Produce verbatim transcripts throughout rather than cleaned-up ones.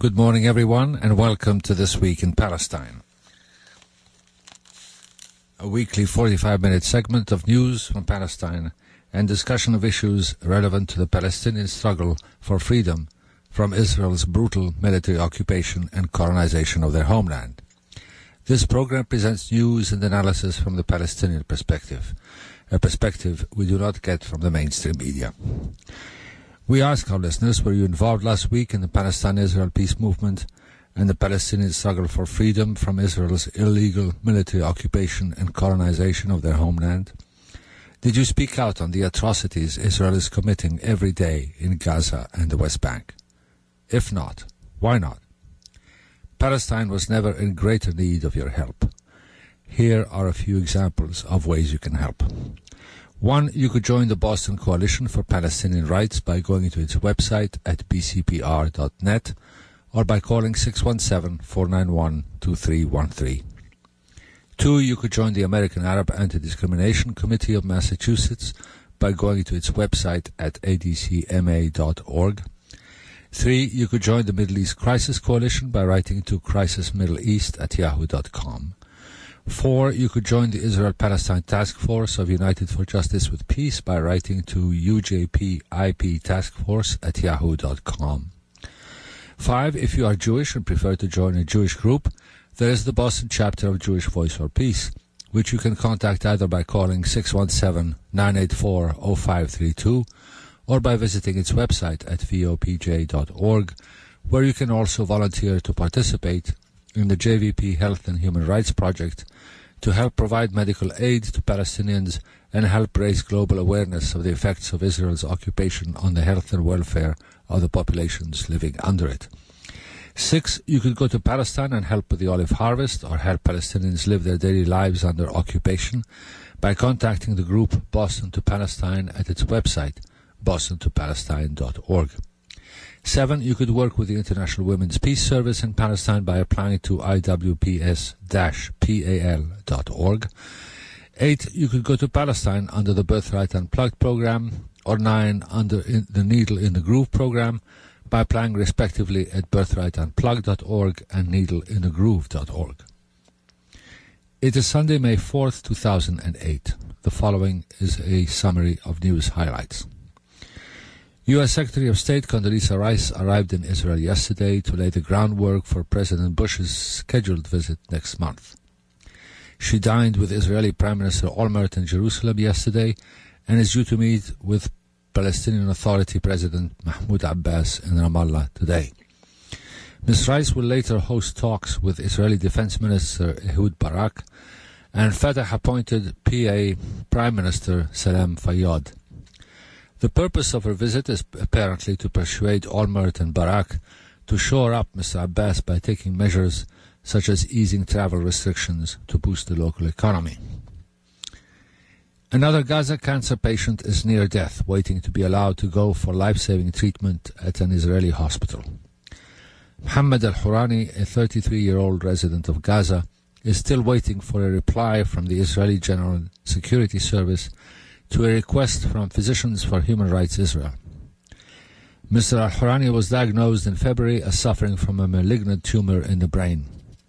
Good morning, everyone, and welcome to This Week in Palestine, a weekly forty-five minute segment of news from Palestine and discussion of issues relevant to the Palestinian struggle for freedom from Israel's brutal military occupation and colonization of their homeland. This program presents news and analysis from the Palestinian perspective, a perspective we do not get from the mainstream media. We ask our listeners, were you involved last week in the Palestine-Israel peace movement and the Palestinian struggle for freedom from Israel's illegal military occupation and colonization of their homeland? Did you speak out on the atrocities Israel is committing every day in Gaza and the West Bank? If not, why not? Palestine was never in greater need of your help. Here are a few examples of ways you can help. One, you could join the Boston Coalition for Palestinian Rights by going to its website at b c p r dot net or by calling six one seven, four nine one, two three one three. Two, you could join the American Arab Anti-Discrimination Committee of Massachusetts by going to its website at a d c m a dot org. Three, you could join the Middle East Crisis Coalition by writing to crisis middle east at yahoo dot com. Four, you could join the Israel-Palestine Task Force of United for Justice with Peace by writing to u j p i p task force at yahoo dot com. Five, if you are Jewish and prefer to join a Jewish group, there is the Boston chapter of Jewish Voice for Peace, which you can contact either by calling six one seven, nine eight four, zero five three two or by visiting its website at v o p j dot org, where you can also volunteer to participate in the J V P Health and Human Rights Project to help provide medical aid to Palestinians and help raise global awareness of the effects of Israel's occupation on the health and welfare of the populations living under it. Six, you could go to Palestine and help with the olive harvest or help Palestinians live their daily lives under occupation by contacting the group Boston to Palestine at its website, boston to palestine dot org. Seven, you could work with the International Women's Peace Service in Palestine by applying to i w p s dash pal dot org. Eight, you could go to Palestine under the Birthright Unplugged program, or nine, under in the Needle in the Groove program by applying respectively at birthright unplugged dot org and needle in the groove dot org. It is Sunday, May fourth, two thousand eight. The following is a summary of news highlights. U S Secretary of State Condoleezza Rice arrived in Israel yesterday to lay the groundwork for President Bush's scheduled visit next month. She dined with Israeli Prime Minister Olmert in Jerusalem yesterday and is due to meet with Palestinian Authority President Mahmoud Abbas in Ramallah today. Miz Rice will later host talks with Israeli Defense Minister Ehud Barak and Fatah-appointed P A Prime Minister Salam Fayyad. The purpose of her visit is apparently to persuade Olmert and Barak to shore up Mister Abbas by taking measures such as easing travel restrictions to boost the local economy. Another Gaza cancer patient is near death, waiting to be allowed to go for life-saving treatment at an Israeli hospital. Mohammed al-Hurani, a thirty-three-year-old resident of Gaza, is still waiting for a reply from the Israeli General Security Service to a request from Physicians for Human Rights Israel. Mister al-Hurani was diagnosed in February as suffering from a malignant tumor in the brain.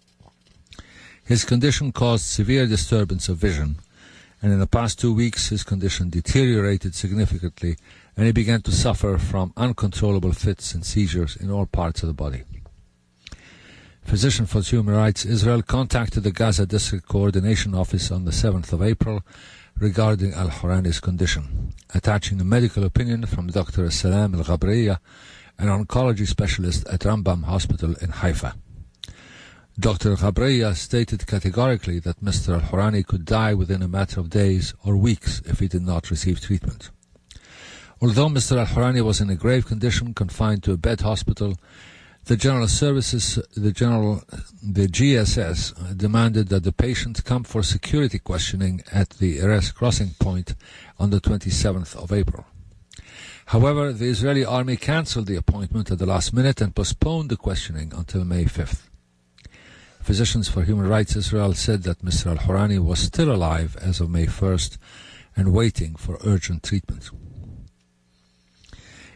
His condition caused severe disturbance of vision, and in the past two weeks his condition deteriorated significantly and he began to suffer from uncontrollable fits and seizures in all parts of the body. Physicians for Human Rights Israel contacted the Gaza District Coordination Office on the seventh of April regarding al-Hurani's condition, attaching a medical opinion from Doctor Salam al-Ghabriya, an oncology specialist at Rambam Hospital in Haifa. Doctor Ghabriya stated categorically that Mister al-Hurani could die within a matter of days or weeks if he did not receive treatment. Although Mister al-Hurani was in a grave condition, confined to a bed hospital, The General Services, the General, the G S S demanded that the patient come for security questioning at the Erez crossing point on the twenty-seventh of April. However, the Israeli army cancelled the appointment at the last minute and postponed the questioning until May fifth. Physicians for Human Rights Israel said that Mister al-Hurani was still alive as of May first and waiting for urgent treatment.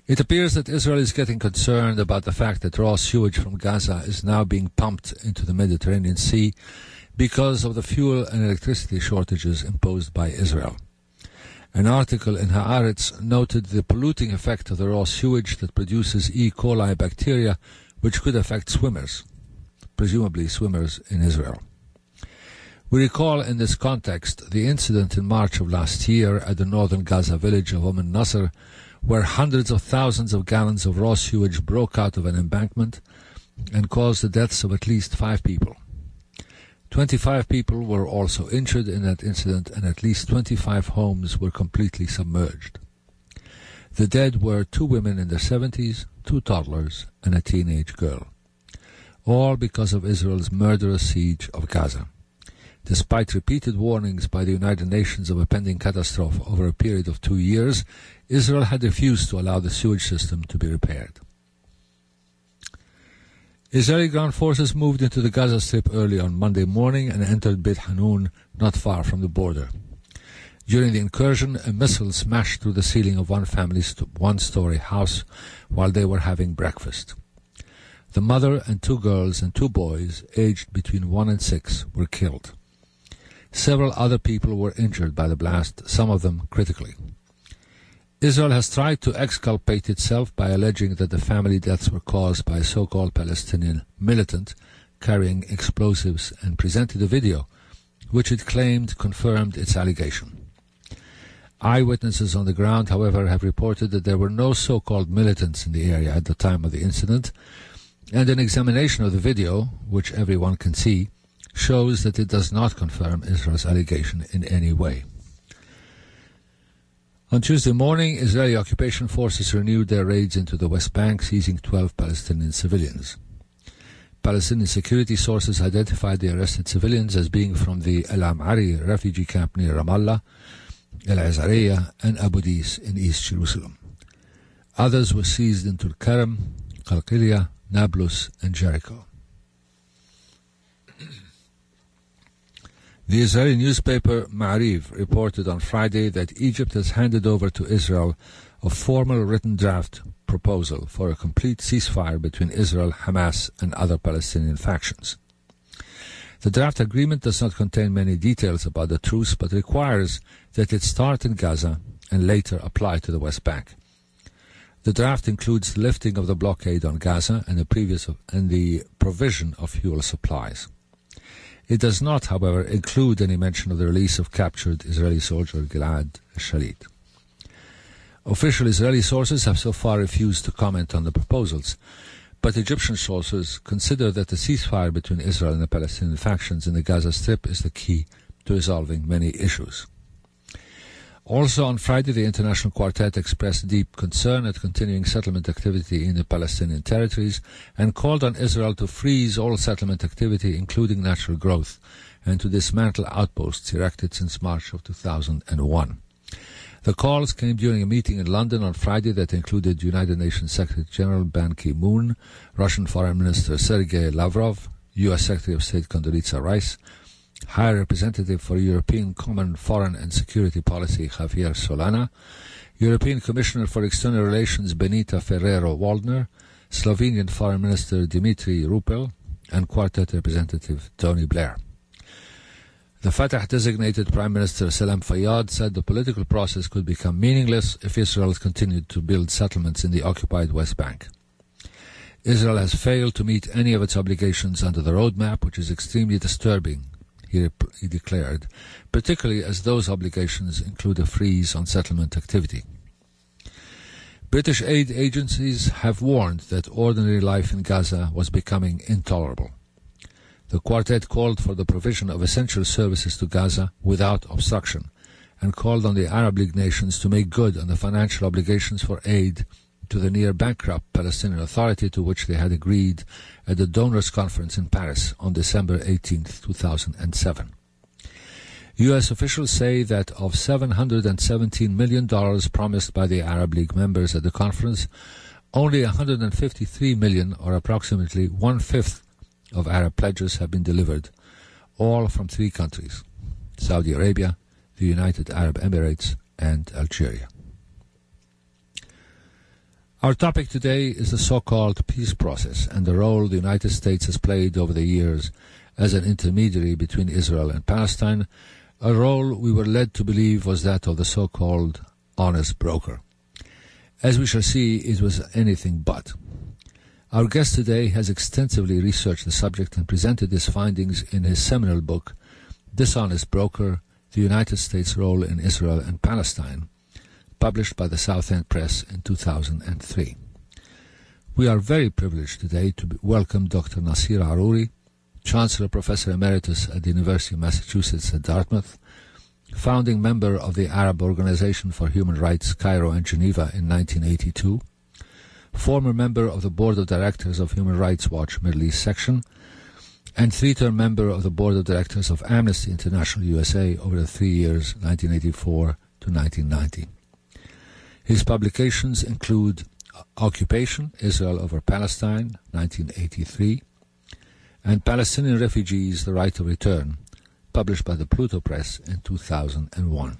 It appears that Israel is getting concerned about the fact that raw sewage from Gaza is now being pumped into the Mediterranean Sea because of the fuel and electricity shortages imposed by Israel. An article in Haaretz noted the polluting effect of the raw sewage that produces E. coli bacteria, which could affect swimmers, presumably swimmers in Israel. We recall in this context the incident in March of last year at the northern Gaza village of Umm Nasr, where hundreds of thousands of gallons of raw sewage broke out of an embankment and caused the deaths of at least five people. twenty-five people were also injured in that incident, and at least twenty-five homes were completely submerged. The dead were two women in their seventies, two toddlers, and a teenage girl, all because of Israel's murderous siege of Gaza. Despite repeated warnings by the United Nations of a pending catastrophe over a period of two years, Israel had refused to allow the sewage system to be repaired. Israeli ground forces moved into the Gaza Strip early on Monday morning and entered Beit Hanun, not far from the border. During the incursion, a missile smashed through the ceiling of one family's one-story house while they were having breakfast. The mother and two girls and two boys, aged between one and six, were killed. Several other people were injured by the blast, some of them critically. Israel has tried to exculpate itself by alleging that the family deaths were caused by a so-called Palestinian militant carrying explosives, and presented a video which it claimed confirmed its allegation. Eyewitnesses on the ground, however, have reported that there were no so-called militants in the area at the time of the incident, and an examination of the video, which everyone can see, shows that it does not confirm Israel's allegation in any way. On Tuesday morning, Israeli occupation forces renewed their raids into the West Bank, seizing twelve Palestinian civilians. Palestinian security sources identified the arrested civilians as being from the El Am'ari refugee camp near Ramallah, El Azariya, and Abu Dis in East Jerusalem. Others were seized in Tulkarem, Qalqilia, Nablus, and Jericho. The Israeli newspaper Ma'ariv reported on Friday that Egypt has handed over to Israel a formal written draft proposal for a complete ceasefire between Israel, Hamas, and other Palestinian factions. The draft agreement does not contain many details about the truce, but requires that it start in Gaza and later apply to the West Bank. The draft includes the lifting of the blockade on Gaza and the, previous of, and the provision of fuel supplies. It does not, however, include any mention of the release of captured Israeli soldier Gilad Shalit. Official Israeli sources have so far refused to comment on the proposals, but Egyptian sources consider that the ceasefire between Israel and the Palestinian factions in the Gaza Strip is the key to resolving many issues. Also on Friday, the International Quartet expressed deep concern at continuing settlement activity in the Palestinian territories and called on Israel to freeze all settlement activity, including natural growth, and to dismantle outposts erected since March of two thousand one. The calls came during a meeting in London on Friday that included United Nations Secretary General Ban Ki-moon, Russian Foreign Minister Sergei Lavrov, U S Secretary of State Condoleezza Rice, High Representative for European Common Foreign and Security Policy Javier Solana, European Commissioner for External Relations Benita Ferrero-Waldner, Slovenian Foreign Minister Dimitri Rupel, and Quartet Representative Tony Blair. The Fatah-designated Prime Minister Salam Fayyad said the political process could become meaningless if Israel continued to build settlements in the occupied West Bank. Israel has failed to meet any of its obligations under the roadmap, which is extremely disturbing, he, rep- he declared, particularly as those obligations include a freeze on settlement activity. British aid agencies have warned that ordinary life in Gaza was becoming intolerable. The Quartet called for the provision of essential services to Gaza without obstruction and called on the Arab League nations to make good on the financial obligations for aid to the near-bankrupt Palestinian Authority to which they had agreed at the Donors' Conference in Paris on December eighteenth, two thousand seven. U S officials say that of seven hundred seventeen million dollars promised by the Arab League members at the conference, only one hundred fifty-three million dollars, or approximately one-fifth, of Arab pledges have been delivered, all from three countries: Saudi Arabia, the United Arab Emirates, and Algeria. Our topic today is the so-called peace process and the role the United States has played over the years as an intermediary between Israel and Palestine, a role we were led to believe was that of the so-called honest broker. As we shall see, it was anything but. Our guest today has extensively researched the subject and presented his findings in his seminal book, Dishonest Broker, The United States' Role in Israel and Palestine, published by the Southend Press in two thousand three. We are very privileged today to welcome Doctor Nasir Aruri, Chancellor Professor Emeritus at the University of Massachusetts at Dartmouth, founding member of the Arab Organization for Human Rights, Cairo and Geneva in nineteen eighty-two, former member of the Board of Directors of Human Rights Watch Middle East Section, and three-term member of the Board of Directors of Amnesty International U S A over the three years nineteen eighty-four to nineteen ninety. His publications include Occupation, Israel over Palestine, nineteen eighty-three, and Palestinian Refugees, The Right of Return, published by the Pluto Press in two thousand one.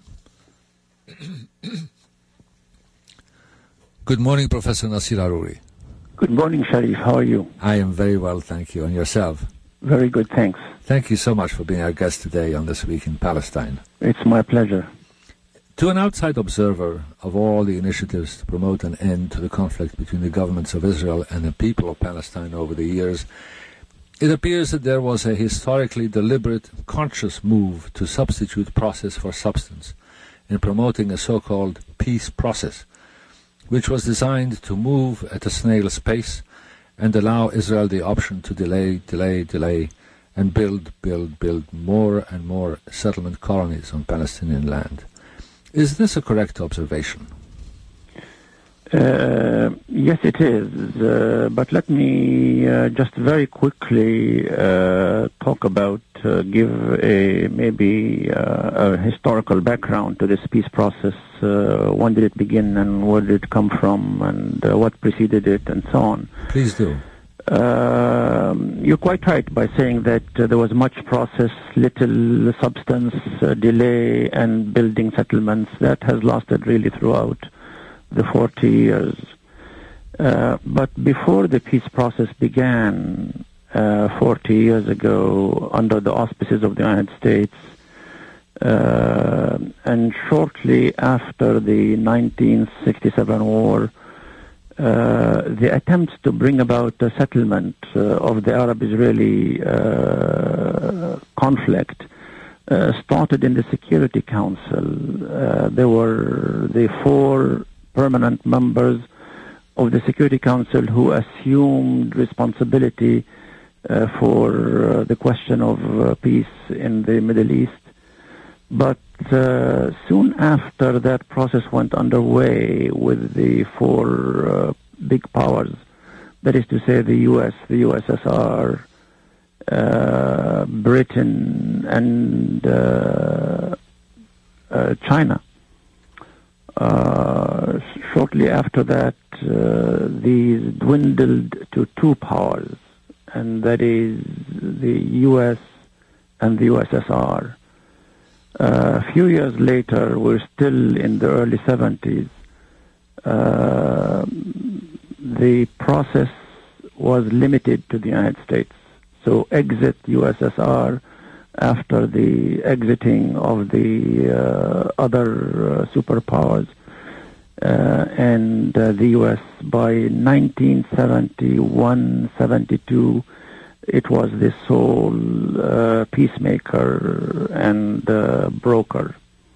Good morning, Professor Nasir Aruri. Good morning, Sharif. How are you? I am very well, thank you. And yourself? Very good, thanks. Thank you so much for being our guest today on This Week in Palestine. It's my pleasure. To an outside observer of all the initiatives to promote an end to the conflict between the governments of Israel and the people of Palestine over the years, it appears that there was a historically deliberate, conscious move to substitute process for substance in promoting a so-called peace process, which was designed to move at a snail's pace and allow Israel the option to delay, delay, delay, and build, build, build more and more settlement colonies on Palestinian land. Is this a correct observation? Uh, yes, it is. Uh, but let me uh, just very quickly uh, talk about, uh, give a maybe uh, a historical background to this peace process. Uh, when did it begin and where did it come from and uh, what preceded it and so on. Please do. Uh, you're quite right by saying that uh, there was much process, little substance, uh, delay, and building settlements that has lasted really throughout the forty years. Uh, but before the peace process began uh, forty years ago under the auspices of the United States, uh, and shortly after the nineteen sixty-seven war, uh, the attempts to bring about a settlement uh, of the Arab-Israeli uh, conflict uh, started in the Security Council. Uh, there were the four permanent members of the Security Council who assumed responsibility uh, for uh, the question of uh, peace in the Middle East. But uh, soon after that process went underway with the four uh, big powers, that is to say the U S, the U S S R, uh, Britain, and uh, uh, China. Uh, shortly after that, uh, these dwindled to two powers, and that is the U S and the U S S R. Uh, a few years later, we're still in the early seventies. Uh, the process was limited to the United States. So exit U S S R after the exiting of the uh, other uh, superpowers, uh, and uh, the U S by nineteen seventy-one seventy-two, it was the sole uh, peacemaker and uh, broker.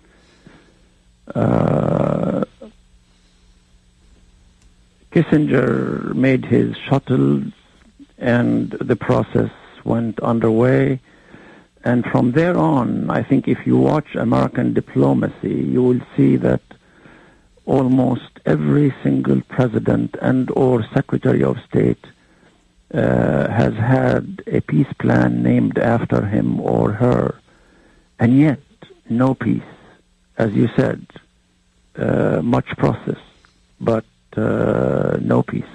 Uh, Kissinger made his shuttles, and the process went underway. And from there on, I think if you watch American diplomacy, you will see that almost every single president and or secretary of state uh, has had a peace plan named after him or her. And yet, no peace. As you said, uh, much process, but uh, no peace.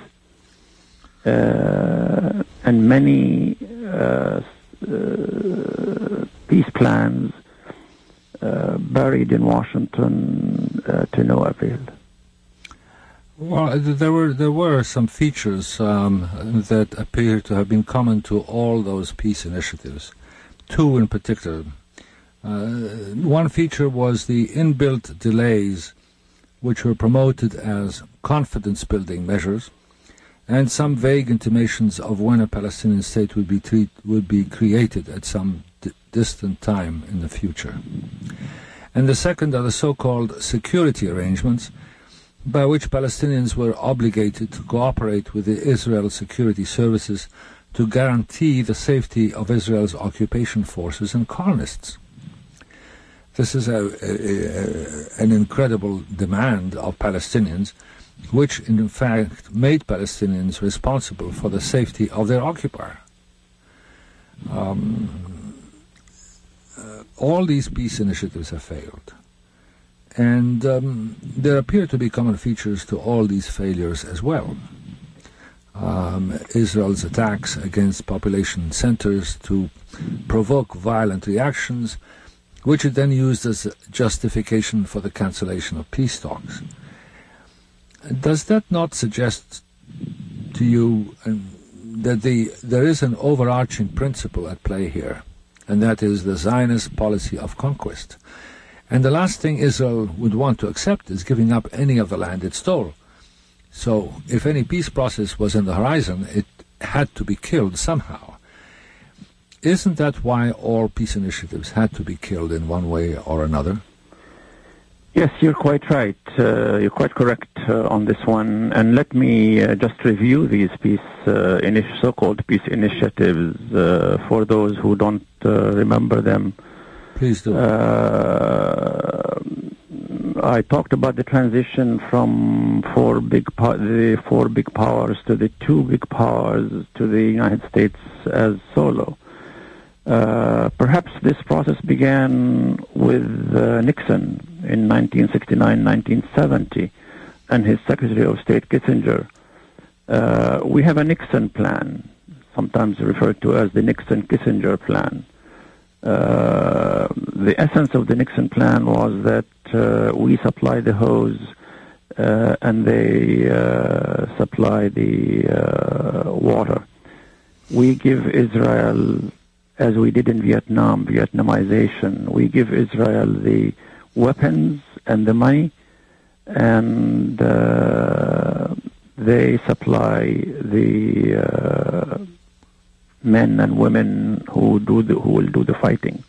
Uh, and many uh, uh, peace plans uh, buried in Washington uh, to no avail. Well, there were there were some features um, that appear to have been common to all those peace initiatives. Two in particular. Uh, one feature was the inbuilt delays, which were promoted as confidence-building measures, and some vague intimations of when a Palestinian state would be treat, would be created at some d- distant time in the future. And the second are the so-called security arrangements, by which Palestinians were obligated to cooperate with the Israel security services to guarantee the safety of Israel's occupation forces and colonists. This is a, a, a, an incredible demand of Palestinians, which in fact made Palestinians responsible for the safety of their occupier. Um, uh, all these peace initiatives have failed. And um, there appear to be common features to all these failures as well. Um, Israel's attacks against population centers to provoke violent reactions, which it then used as a justification for the cancellation of peace talks. Does that not suggest to you um, that the, there is an overarching principle at play here, and that is the Zionist policy of conquest? And the last thing Israel would want to accept is giving up any of the land it stole. So if any peace process was on the horizon, it had to be killed somehow. Isn't that why all peace initiatives had to be killed in one way or another? Yes, you're quite right. Uh, you're quite correct uh, on this one. And let me uh, just review these peace, uh, initi- so-called peace initiatives uh, for those who don't uh, remember them. Please do. Uh, I talked about the transition from four big po- the four big powers to the two big powers to the United States as solo. Uh, perhaps this process began with uh, Nixon in nineteen sixty-nine nineteen seventy and his Secretary of State Kissinger. Uh, we have a Nixon plan, sometimes referred to as the Nixon-Kissinger plan. Uh, the essence of the Nixon plan was that uh, we supply the hose uh, and they uh, supply the uh, water. We give Israel, as we did in Vietnam, Vietnamization, we give Israel the weapons and the money, and uh, they supply the uh, men and women who do the, who will do the fighting.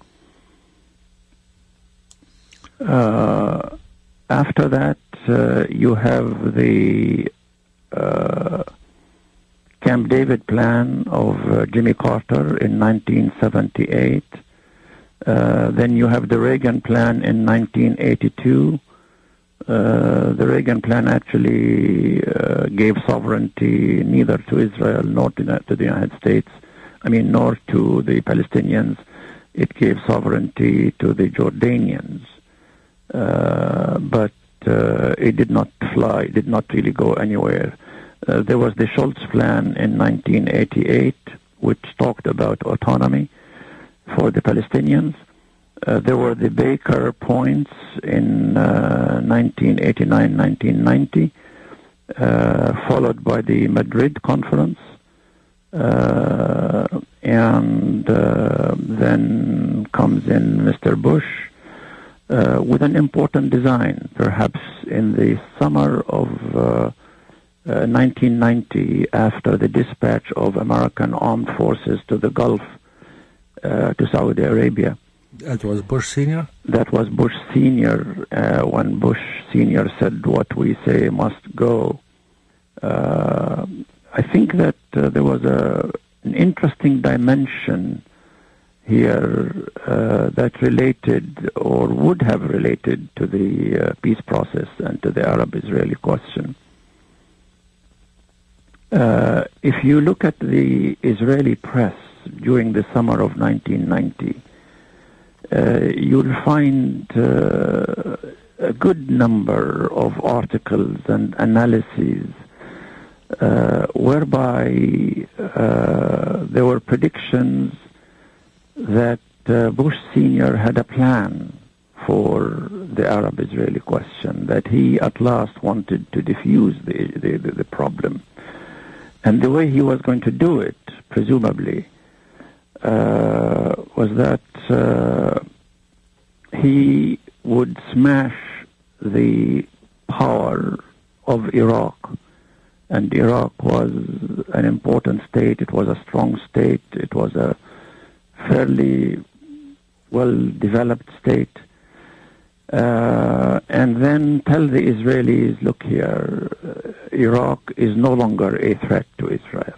Uh, after that, uh, you have the uh, Camp David plan of uh, Jimmy Carter in nineteen seventy-eight. Uh, then you have the Reagan plan in nineteen eighty-two. Uh, the Reagan plan actually uh, gave sovereignty neither to Israel nor to the, to the United States. I mean, nor to the Palestinians. It gave sovereignty to the Jordanians. Uh, but uh, it did not fly, it did not really go anywhere. Uh, there was the Schultz plan in nineteen eighty-eight, which talked about autonomy for the Palestinians. Uh, there were the Baker points in uh, nineteen eighty-nine nineteen ninety, uh, followed by the Madrid conference. Uh, and uh, then comes in Mister Bush uh, with an important design, perhaps in the summer of uh, uh, nineteen ninety, after the dispatch of American armed forces to the Gulf, uh, to Saudi Arabia. That was Bush Senior? That was Bush Senior, uh, when Bush Senior said, "What we say must go." Uh, I think that uh, there was a, an interesting dimension here uh, that related or would have related to the uh, peace process and to the Arab-Israeli question. Uh, if you look at the Israeli press during the summer of nineteen ninety, uh, you'll find uh, a good number of articles and analyses Uh, whereby uh, there were predictions that uh, Bush Senior had a plan for the Arab-Israeli question, that he at last wanted to defuse the, the, the, the problem. And the way he was going to do it, presumably, uh, was that uh, he would smash the power of Iraq. And Iraq was an important state. It was a strong state. It was a fairly well-developed state. Uh, and then tell the Israelis, look here, uh, Iraq is no longer a threat to Israel.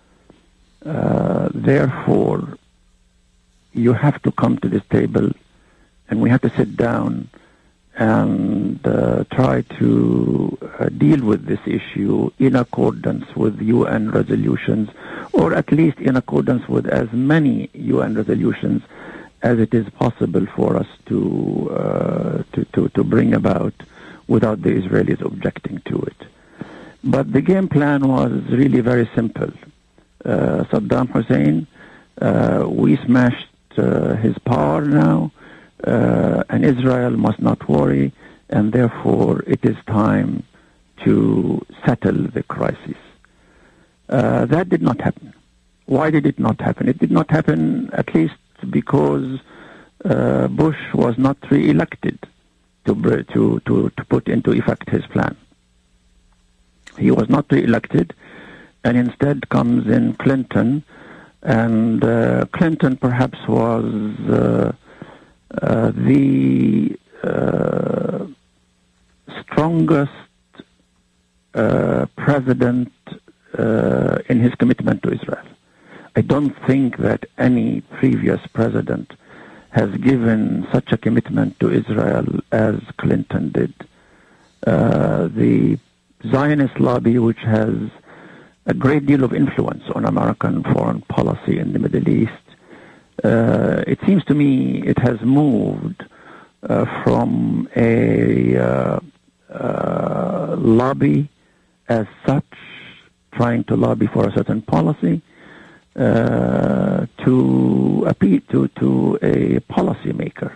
Uh, therefore, you have to come to this table, and we have to sit down and uh, try to uh, deal with this issue in accordance with U N resolutions, or at least in accordance with as many U N resolutions as it is possible for us to, uh, to, to, to bring about without the Israelis objecting to it. But the game plan was really very simple. Uh, Saddam Hussein, uh, we smashed uh, his power now, uh, and Israel must not worry, and therefore it is time to settle the crisis. Uh, that did not happen. Why did it not happen? It did not happen at least because uh, Bush was not re-elected to, to, to, to put into effect his plan. He was not re-elected, and instead comes in Clinton, and uh, Clinton perhaps was uh, uh, the uh, strongest uh, president uh, in his commitment to Israel. I don't think that any previous president has given such a commitment to Israel as Clinton did. Uh, the Zionist lobby, which has a great deal of influence on American foreign policy in the Middle East, uh, it seems to me it has moved uh, from a uh, uh, lobby as such, trying to lobby for a certain policy, Uh, to appeal to, to a policymaker.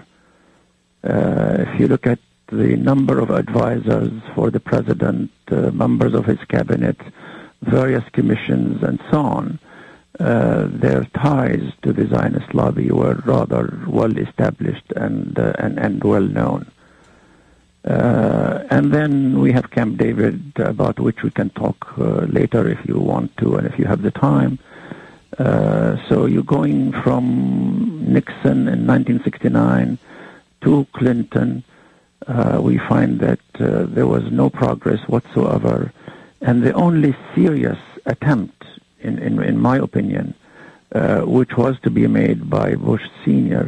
Uh, if you look at the number of advisors for the president, uh, members of his cabinet, various commissions, and so on, uh, their ties to the Zionist lobby were rather well established and uh, and, and well known. Uh, and then we have Camp David, about which we can talk uh, later if you want to and if you have the time. Uh, so you're going from Nixon in nineteen sixty-nine to Clinton. Uh, we find that uh, there was no progress whatsoever. And the only serious attempt, in, in, in my opinion, uh, which was to be made by Bush Senior,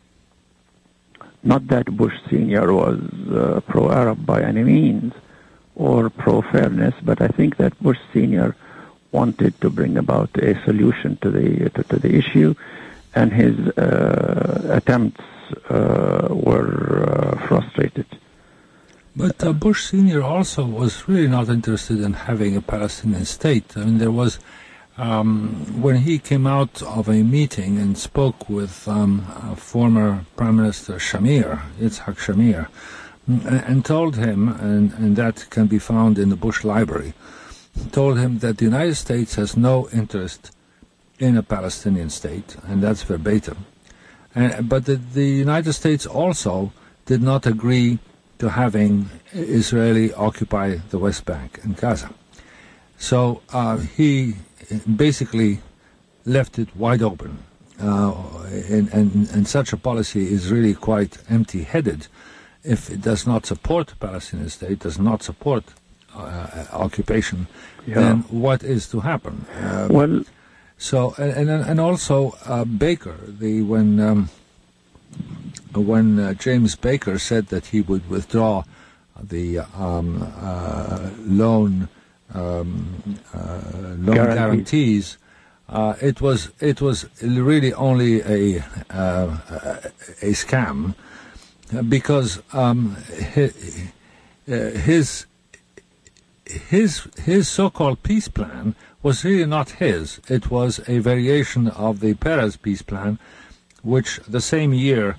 not that Bush Senior was uh, pro-Arab by any means or pro-fairness, but I think that Bush Senior wanted to bring about a solution to the to, to the issue, and his uh, attempts uh, were uh, frustrated. But uh, Bush Senior also was really not interested in having a Palestinian state. I mean, there was um, when he came out of a meeting and spoke with um, uh, former Prime Minister Shamir, Yitzhak Shamir, and, and told him, and, and that can be found in the Bush Library, told him that the United States has no interest in a Palestinian state, and that's verbatim. Uh, but the, the United States also did not agree to having Israeli occupy the West Bank and Gaza. So uh, he basically left it wide open. Uh, and, and, and such a policy is really quite empty-headed if it does not support the Palestinian state, does not support Uh, occupation, yeah. Then what is to happen? Um, well, so and and, and also uh, Baker, the when um, when uh, James Baker said that he would withdraw the um, uh, loan um, uh, loan guarantees, guarantees uh, it was it was really only a uh, a scam, because um, his, his His his so-called peace plan was really not his. It was a variation of the Peres peace plan, which the same year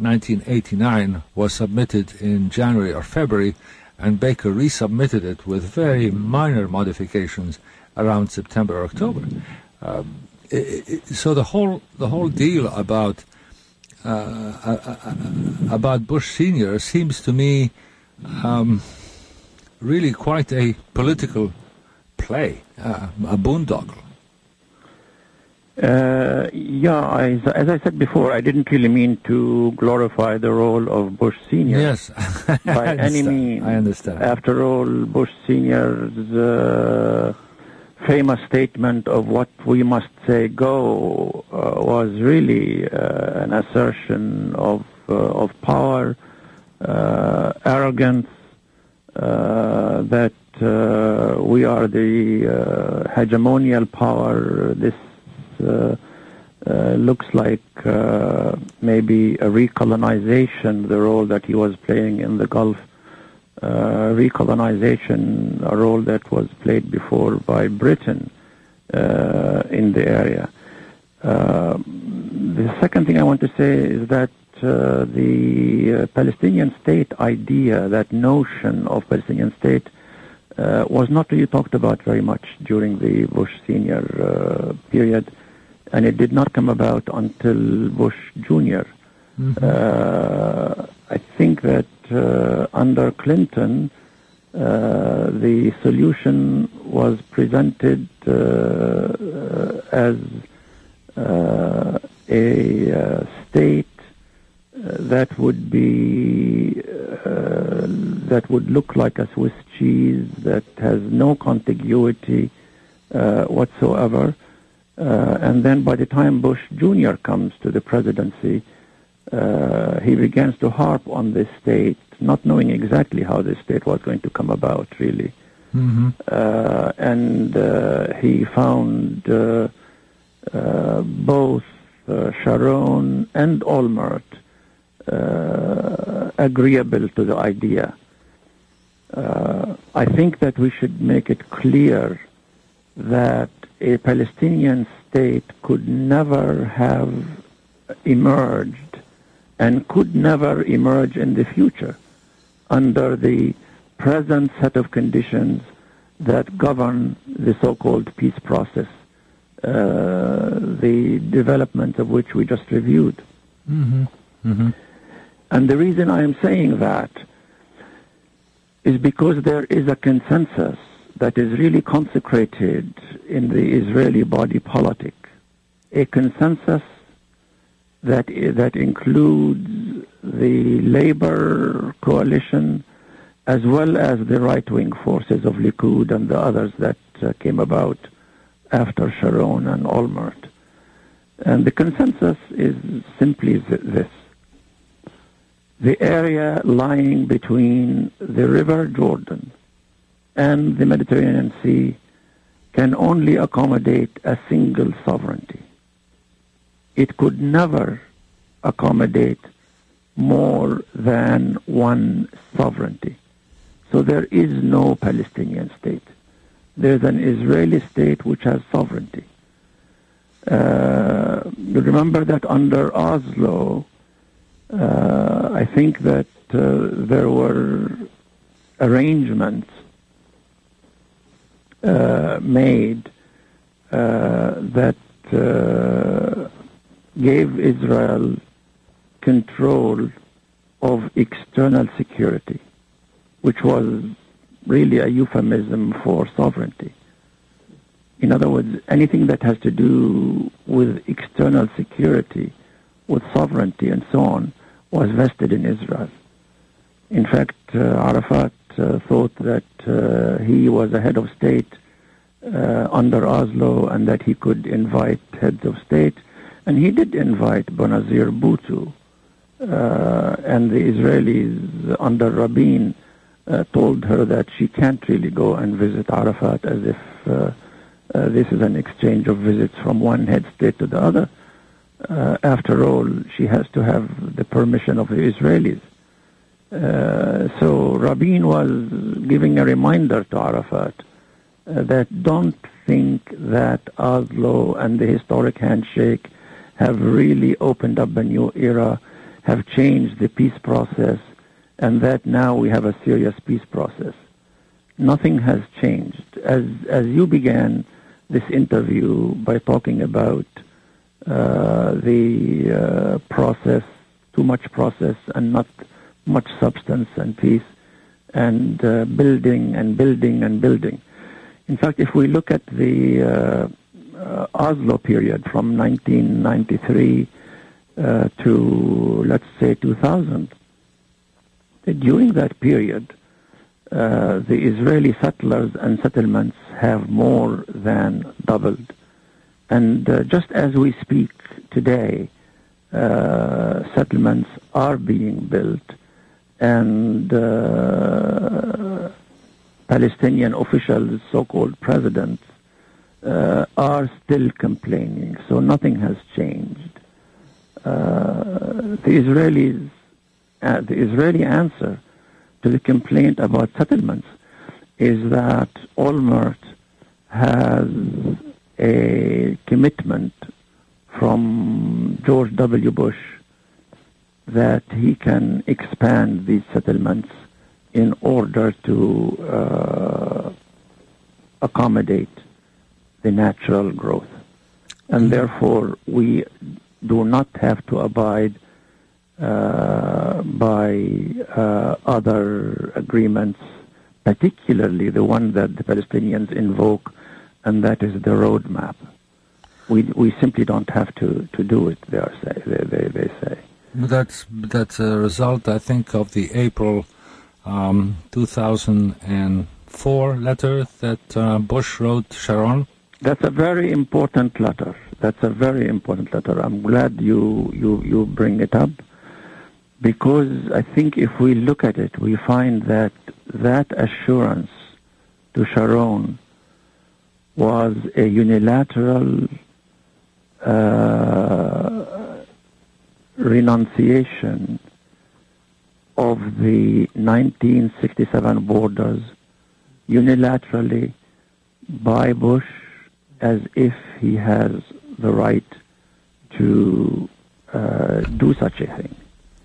nineteen eighty-nine was submitted in January or February, and Baker resubmitted it with very minor modifications around September or October. Um, it, it, so the whole the whole deal about uh, uh, uh, about Bush Senior seems to me um, really quite a political play, uh, a boondoggle. Uh, yeah, I, as I said before, I didn't really mean to glorify the role of Bush Senior. Yes, by any means. I understand. After all, Bush Senior's uh, famous statement of what we must say go uh, was really uh, an assertion of uh, of power, uh, arrogance, uh, that uh, we are the uh, hegemonial power. This Uh, uh, looks like uh, maybe a recolonization, the role that he was playing in the Gulf, uh, recolonization, a role that was played before by Britain uh, in the area. Uh, the second thing I want to say is that uh, the uh, Palestinian state idea, that notion of Palestinian state, uh, was not really talked about very much during the Bush Senior uh, period. And it did not come about until Bush Junior Mm-hmm. Uh, I think that uh, under Clinton, uh, the solution was presented uh, as uh, a uh, state uh, that would be uh, that would look like a Swiss cheese, that has no contiguity uh, whatsoever. Uh, and then by the time Bush Junior comes to the presidency, uh, he begins to harp on this state, not knowing exactly how this state was going to come about, really. Mm-hmm. Uh, and uh, he found uh, uh, both uh, Sharon and Olmert uh, agreeable to the idea. Uh, I think that we should make it clear that a Palestinian state could never have emerged and could never emerge in the future under the present set of conditions that govern the so-called peace process, uh, the development of which we just reviewed. Mm-hmm. Mm-hmm. And the reason I am saying that is because there is a consensus that is really consecrated in the Israeli body politic, a consensus that that includes the labor coalition as well as the right-wing forces of Likud and the others that uh, came about after Sharon and Olmert. And the consensus is simply th- this. The area lying between the River Jordan and the Mediterranean Sea can only accommodate a single sovereignty. It could never accommodate more than one sovereignty. So there is no Palestinian state. There's an Israeli state which has sovereignty. Uh, you remember that under Oslo, uh, I think that uh, there were arrangements Uh, made uh, that uh, gave Israel control of external security, which was really a euphemism for sovereignty. In other words, anything that has to do with external security, with sovereignty and so on, was vested in Israel. In fact, uh, Arafat Uh, thought that uh, he was a head of state uh, under Oslo and that he could invite heads of state. And he did invite Benazir Bhutto. Uh, and the Israelis under Rabin uh, told her that she can't really go and visit Arafat as if uh, uh, this is an exchange of visits from one head state to the other. Uh, after all, she has to have the permission of the Israelis. Uh, so Rabin was giving a reminder to Arafat uh, that don't think that Oslo and the historic handshake have really opened up a new era. have changed the peace process and that now we have a serious peace process. Nothing has changed. As, as you began this interview by talking about uh, the uh, process, too much process and not much substance and peace, and uh, building and building and building. In fact, if we look at the uh, uh, Oslo period from nineteen ninety-three uh, to, let's say, two thousand, during that period, uh, the Israeli settlers and settlements have more than doubled. And uh, just as we speak today, uh, settlements are being built, and uh, Palestinian officials, so-called presidents, uh, are still complaining. So nothing has changed. Uh, the Israelis, uh, the Israeli answer to the complaint about settlements is that Olmert has a commitment from George W. Bush that he can expand these settlements in order to uh, accommodate the natural growth. And therefore, we do not have to abide uh, by uh, other agreements, particularly the one that the Palestinians invoke, and that is the roadmap. We we simply don't have to, to do it, they, are say, they, they, they say. That's, that's a result, I think, of the April um, two thousand four letter that uh, Bush wrote to Sharon. That's a very important letter. That's a very important letter. I'm glad you, you, you bring it up, because I think if we look at it, we find that that assurance to Sharon was a unilateral uh, renunciation of the nineteen sixty-seven borders unilaterally by Bush, as if he has the right to uh, do such a thing.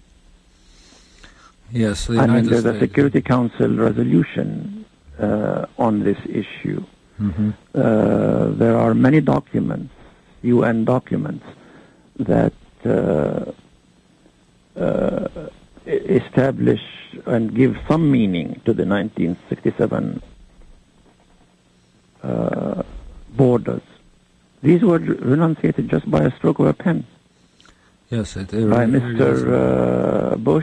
Yes, the I mean, United there's a States. Security Council resolution uh, on this issue. Mm-hmm. Uh, there are many documents, U N documents, that uh, uh, establish and give some meaning to the nineteen sixty-seven uh, borders. These were renunciated just by a stroke of a pen. Yes, it, it by really Mister is. Uh, Bush,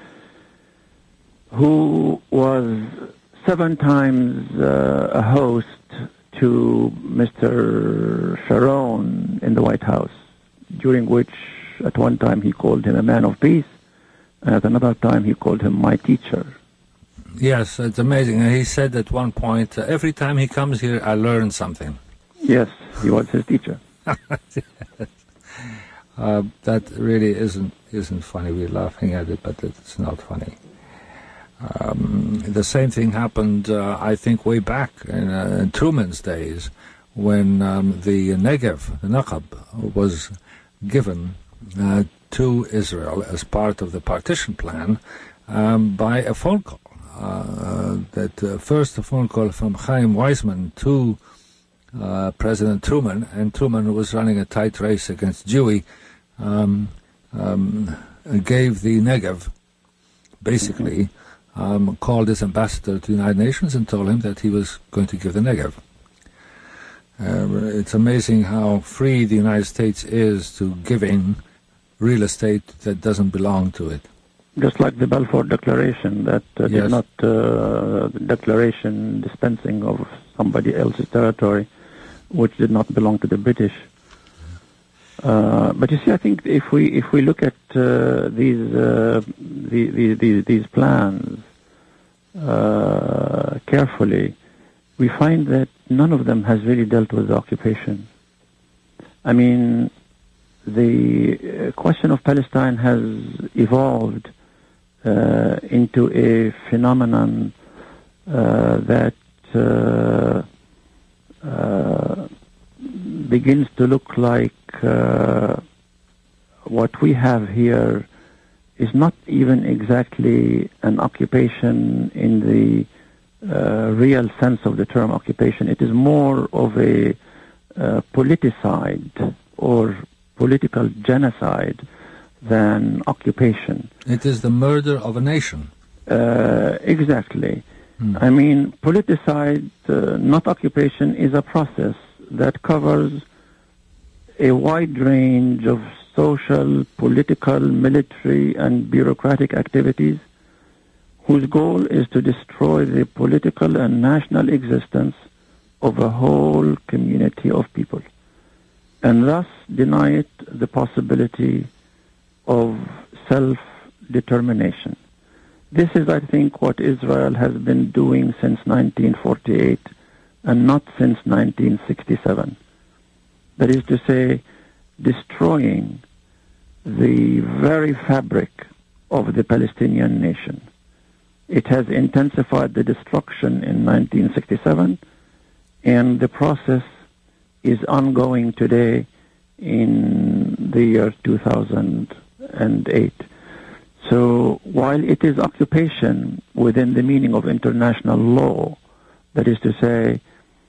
who was seven times uh, a host to Mister Sharon in the White House, during which at one time he called him a man of peace, and at another time he called him my teacher. Yes, it's amazing. And he said at one point, uh, every time he comes here, I learn something. Yes, he was his teacher. uh, that really isn't isn't funny. We're laughing at it, but it's not funny. Um, the same thing happened, uh, I think, way back in, uh, in Truman's days, when um, the Negev, the Naqab, was given uh, to Israel as part of the partition plan um, by a phone call. Uh, that uh, first a phone call from Chaim Weizmann to uh, President Truman, and Truman was running a tight race against Dewey, um, um, gave the Negev, basically, um, called his ambassador to the United Nations and told him that he was going to give the Negev. Uh, it's amazing how free the United States is to giving real estate that doesn't belong to it. Just like the Balfour Declaration, that uh, Yes. did not, uh, the declaration dispensing of somebody else's territory, which did not belong to the British. Uh, but you see, I think if we if we look at uh, these, uh, the, the, the, these plans uh, carefully, we find that none of them has really dealt with the occupation. I mean, the uh, question of Palestine has evolved uh, into a phenomenon uh, that uh, uh, begins to look like uh, what we have here is not even exactly an occupation in the uh, real sense of the term occupation. It is more of a uh, politicide or political genocide than occupation. It is the murder of a nation. Uh, exactly. Hmm. I mean, politicide, uh, not occupation, is a process that covers a wide range of social, political, military, and bureaucratic activities whose goal is to destroy the political and national existence of a whole community of people, and thus deny it the possibility of self-determination. This is, I think, what Israel has been doing since nineteen forty-eight and not since nineteen sixty-seven. That is to say, destroying the very fabric of the Palestinian nation. It has intensified the destruction in nineteen sixty-seven, and the process is ongoing today in the year two thousand eight. So while it is occupation within the meaning of international law, that is to say,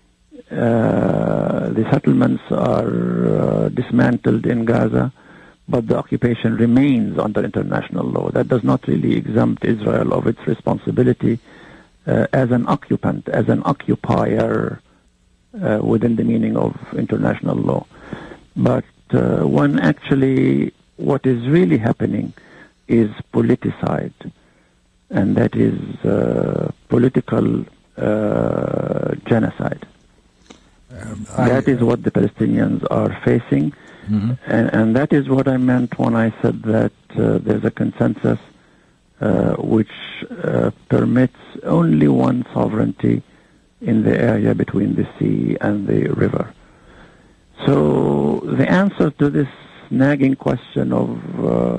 uh, the settlements are uh, dismantled in Gaza, but the occupation remains under international law. That does not really exempt Israel of its responsibility uh, as an occupant, as an occupier uh, within the meaning of international law. But uh, when actually what is really happening is politicide, and that is uh, political uh, genocide. Um, that I, is what the Palestinians are facing, mm-hmm. and, and that is what I meant when I said that uh, there's a consensus uh, which uh, permits only one sovereignty in the area between the sea and the river. So the answer to this nagging question of uh,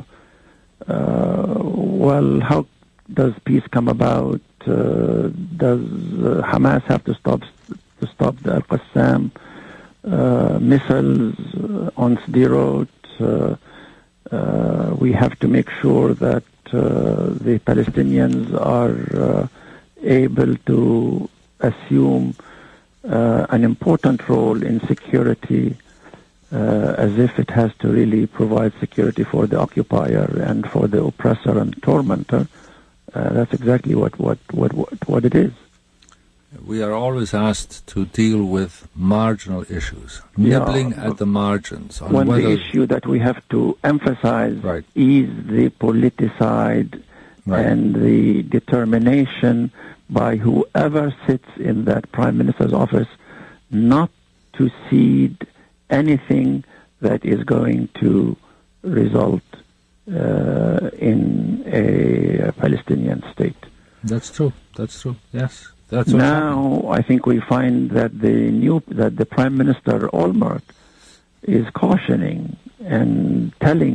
Uh, well, how does peace come about? Uh, does uh, Hamas have to stop to stop the Al-Qassam uh, missiles uh, on Sderot? Uh, uh, we have to make sure that uh, the Palestinians are uh, able to assume uh, an important role in security, Uh, as if it has to really provide security for the occupier and for the oppressor and tormentor. Uh, that's exactly what, what, what, what, what it is. We are always asked to deal with marginal issues, nibbling yeah, at the margins. On when whether the issue that we have to emphasize right. is the politicide right. and the determination by whoever sits in that prime minister's office not to cede anything that is going to result uh, in a Palestinian state. That's true. That's true. Yes. That's now I think we find that the new that the Prime Minister Olmert is cautioning and telling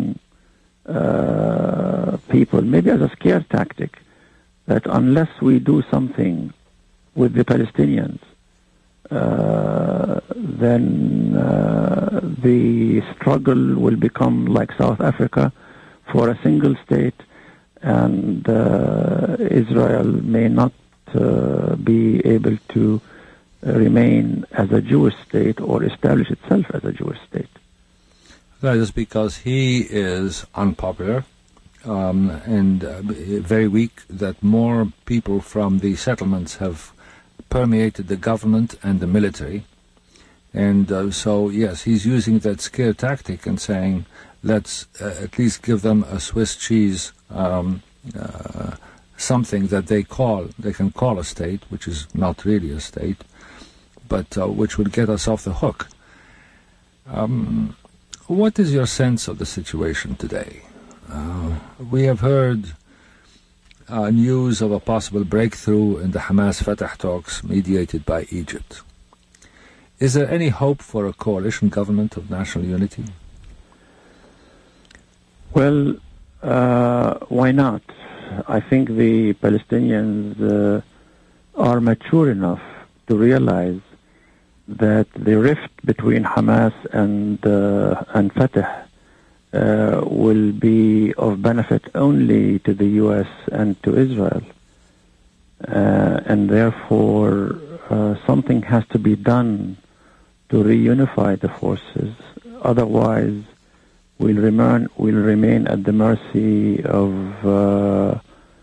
uh, people, maybe as a scare tactic, that unless we do something with the Palestinians, Uh, then uh, the struggle will become like South Africa for a single state, and uh, Israel may not uh, be able to remain as a Jewish state or establish itself as a Jewish state. That is because he is unpopular um, and uh, very weak, that more people from the settlements have permeated the government and the military, and uh, so yes, he's using that scare tactic and saying, let's uh, at least give them a Swiss cheese, um, uh, something that they call they can call a state, which is not really a state, but uh, which will get us off the hook. Um, what is your sense of the situation today? Uh, we have heard Uh, news of a possible breakthrough in the Hamas-Fatah talks mediated by Egypt. Is there any hope for a coalition government of national unity? Well, uh, why not? I think the Palestinians uh, are mature enough to realize that the rift between Hamas and uh, and Fatah uh, will be of benefit only to the U S and to Israel. Uh, and therefore, uh, something has to be done to reunify the forces. Otherwise, we'll remain, we'll remain at the mercy of uh,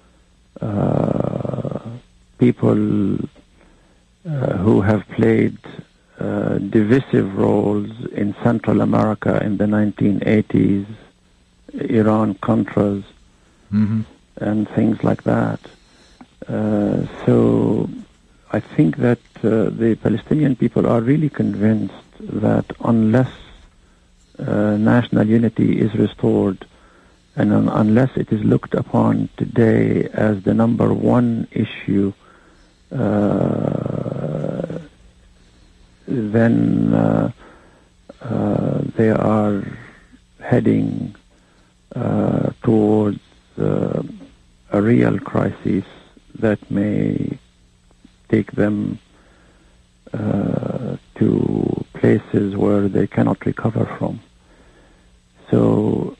uh, people uh, who have played uh, divisive roles in Central America in the nineteen eighties, Iran Contras, mm-hmm. and things like that. Uh, so I think that uh, the Palestinian people are really convinced that unless uh, national unity is restored and un- unless it is looked upon today as the number one issue, uh, then uh, uh, they are heading uh, towards uh, a real crisis that may take them uh, to places where they cannot recover from. So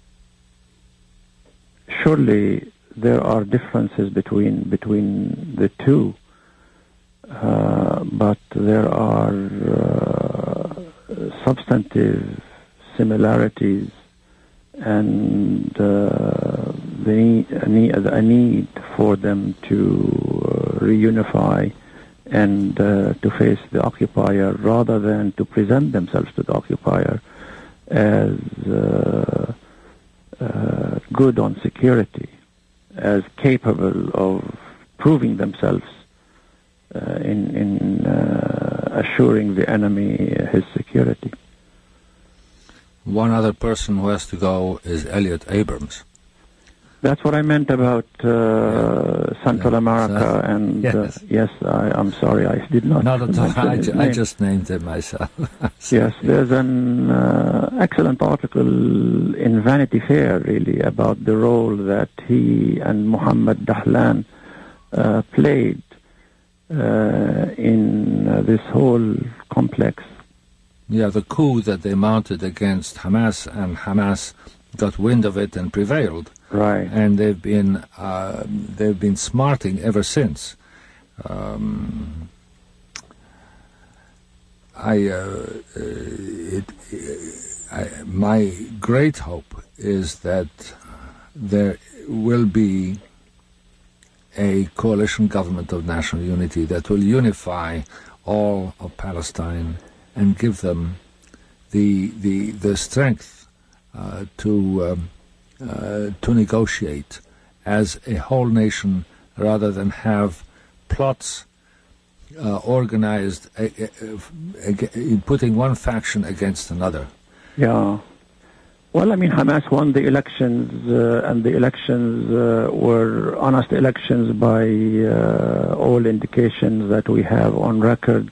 surely there are differences between between the two, uh, but there are uh, substantive similarities and uh, the need, a, need, a need for them to uh, reunify and uh, to face the occupier rather than to present themselves to the occupier as uh, uh, good on security, as capable of proving themselves uh, in, in uh, assuring the enemy his security. One other person who has to go is Elliot Abrams. That's what I meant about uh, yeah. Central yeah. America, so, and yes, uh, yes I, I'm sorry, I did not. Not at all. I, ju- I just named it myself. Yes, there's an uh, excellent article in Vanity Fair, really, about the role that he and Mohammed Dahlan uh, played uh, in uh, this whole complex. Yeah, the coup that they mounted against Hamas, and Hamas got wind of it and prevailed. Right. And they've been uh, they've been smarting ever since. Um, I, uh, it, I my great hope is that there will be a coalition government of national unity that will unify all of Palestine and give them the the the strength uh, to um, uh, to negotiate as a whole nation, rather than have plots uh, organized, uh, uh, putting one faction against another. Yeah. Well, I mean, Hamas won the elections, uh, and the elections uh, were honest elections by uh, all indications that we have on record.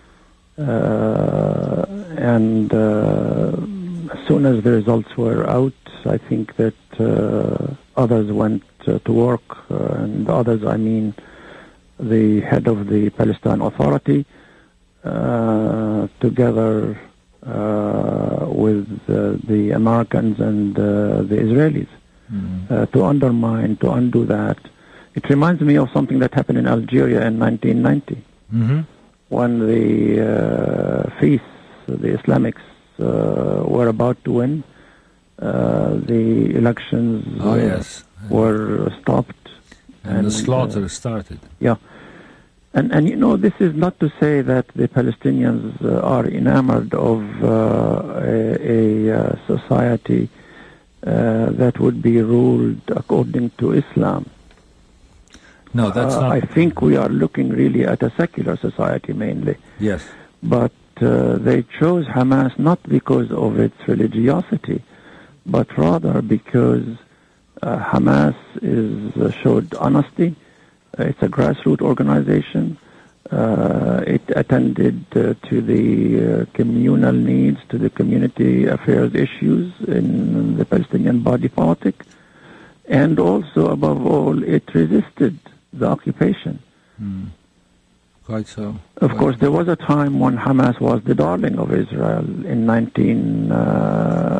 Uh, and uh, as soon as the results were out, I think that uh, others went uh, to work, uh, and others, I mean, the head of the Palestine Authority, uh, together uh, with uh, the Americans and uh, the Israelis, mm-hmm. uh, to undermine, to undo that. It reminds me of something that happened in Algeria in nineteen ninety. Mm-hmm. When the uh, feasts, the Islamics, uh, were about to win, uh, the elections oh, yes. were stopped. And, and the slaughter uh, started. Yeah. And, and, you know, this is not to say that the Palestinians uh, are enamored of uh, a, a uh, society uh, that would be ruled according to Islam. No, that's uh, not... I think we are looking really at a secular society mainly. Yes. But uh, they chose Hamas not because of its religiosity, but rather because uh, Hamas is uh, showed honesty. Uh, it's a grassroots organization. Uh, it attended uh, to the uh, communal needs, to the community affairs issues in the Palestinian body politic. And also, above all, it resisted the occupation. Mm. Quite so. Of Quite course, there was a time when Hamas was the darling of Israel in nineteen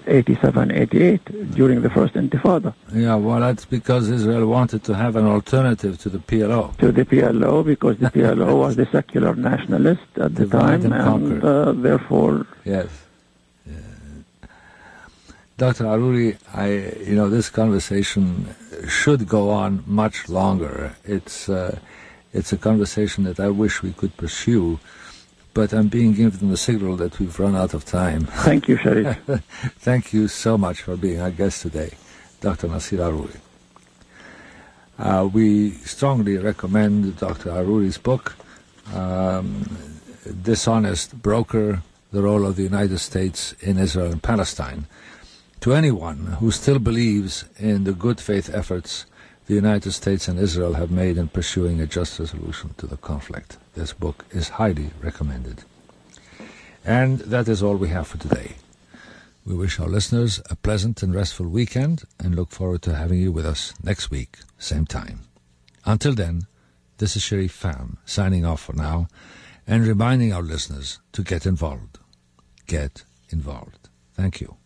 eighty-seven, eighty-eight, during the first Intifada. Yeah, well, that's because Israel wanted to have an alternative to the P L O. To the P L O, because the P L O was the secular nationalist at the Divide time, and and uh, therefore... Yes. Yeah. Doctor Aruri, I, you know, this conversation should go on much longer. It's, uh, it's a conversation that I wish we could pursue, but I'm being given the signal that we've run out of time. Thank you, Sharif. Thank you so much for being our guest today, Doctor Nasir Aruri. Uh, we strongly recommend Doctor Aruri's book, um, Dishonest Broker, The Role of the United States in Israel and Palestine, to anyone who still believes in the good faith efforts the United States and Israel have made in pursuing a just resolution to the conflict. This book is highly recommended. And that is all we have for today. We wish our listeners a pleasant and restful weekend and look forward to having you with us next week, same time. Until then, this is Sharif Pham signing off for now and reminding our listeners to get involved. Get involved. Thank you.